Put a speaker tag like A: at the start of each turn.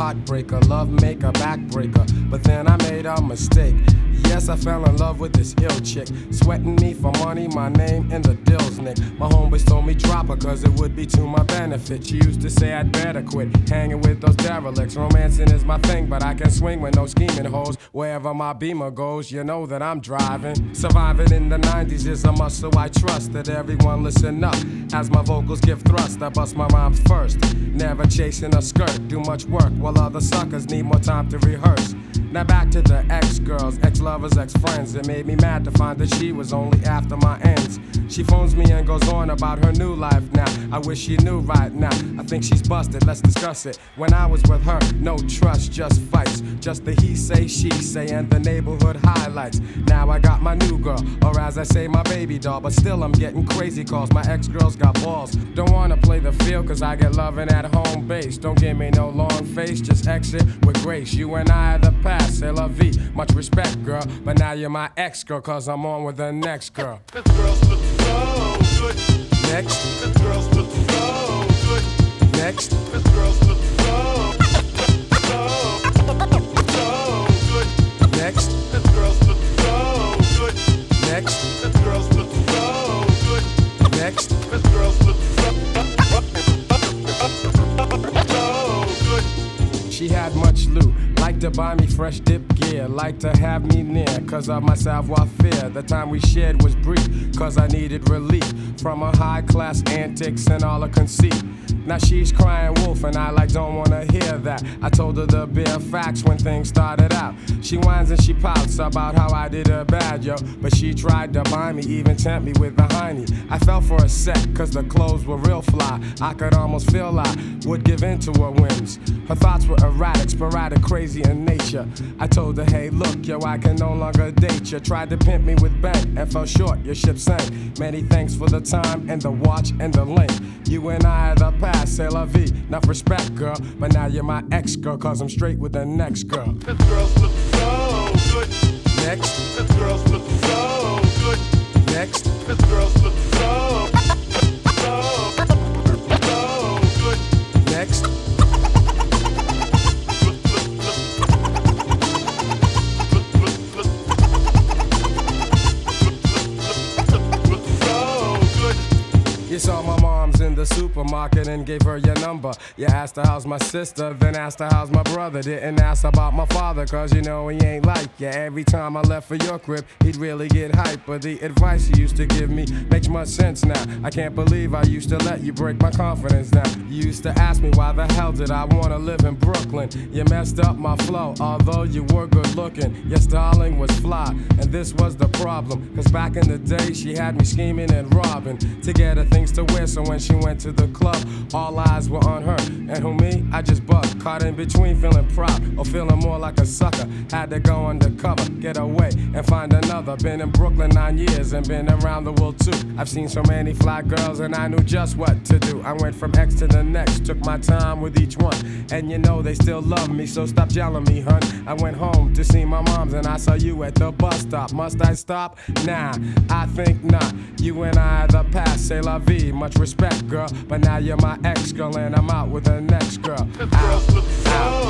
A: heartbreaker, love maker, backbreaker. But then I made a mistake. Yes, I fell in love with this ill chick, sweating me for money, my name in the deals, Nick. My homeboys told me drop her cause it would be to my benefit. She used to say I'd better quit hanging with those derelicts. Romancing is my thing, but I can swing with no scheming hoes. Wherever my Beamer goes, you know that I'm driving. Surviving in the 90s is a must, so I trust that everyone listen up. As my vocals give thrust, I bust my rhymes first. Never chasing a skirt, do much work while other suckers need more time to rehearse. Now back to the ex-girls, ex-lovers, ex-friends. It made me mad to find that she was only after my ends. She phones me and goes on about her new life now. I wish she knew right now. I think she's busted, let's discuss it. When I was with her, no trust, just fights. Just the he say, she say, and the neighborhood highlights. Now I got my new girl, or as I say, my baby doll. But still I'm getting crazy calls, my ex-girls got balls. Don't wanna play the field cause I get loving at home base. Don't give me no long face, just exit with grace. You and I are the past. C'est la vie, much respect, girl. But now you're my ex-girl, cause I'm on with the next girl.
B: This girl's looking so good.
A: Next.
B: This girl's looking so good.
A: Next.
B: This girl's looking so good.
A: Next.
B: This girl's looking so good.
A: Next.
B: This girl's looking so good.
A: Next.
B: This girl's looking so good.
A: She had much loot. Like to buy me fresh dip gear, like to have me near, cause of my savoir-faire. The time we shared was brief, cause I needed relief from her high-class antics and all her conceit. Now she's crying wolf and I don't wanna hear that. I told her the bare facts when things started out. She whines and she pouts about how I did her bad, yo. But she tried to buy me, even tempt me with the hiney. I fell for a sec, cause the clothes were real fly. I could almost feel I would give in to her whims. Her thoughts were erratic, sporadic, crazy in nature. I told her, hey look, yo, I can no longer date you. Tried to pimp me with bank and fell short, your ship sank. Many thanks for the time and the watch and the link. You and I are the past, c'est la vie. Enough respect, girl, but now you're my ex-girl, cause I'm straight with the next girl.
B: This girl's looking so good.
A: Next.
B: This girl's looking so good.
A: Next.
B: This girl's looking so good.
A: Next. You saw my mom's in the supermarket and gave her your number. You asked her how's my sister, then asked her how's my brother. Didn't ask about my father, cause you know he ain't like you. Every time I left for your crib, he'd really get hype. But the advice he used to give me makes much sense now. I can't believe I used to let you break my confidence down. You used to ask me why the hell did I wanna live in Brooklyn. You messed up my flow, although you were good looking. Your styling was fly, and this was the problem. Cause back in the day, she had me scheming and robbing to get her things to wear. So when she went to the club, all eyes were on her. And who me? I just bugged, caught in between, feeling proud or feeling more like a sucker. Had to go undercover, get away and find another. Been in Brooklyn 9 years and been around the world too. I've seen so many fly girls and I knew just what to do. I went from X to the next, took my time with each one. And you know they still love me, so stop yelling me, hun. I went home to see my moms and I saw you at the bus stop. Must I stop? Nah, I think not. You and I are the past, c'est la vie. Much respect, girl, but now you're my ex-girl and I'm out with the next girl.
B: This girl's looking so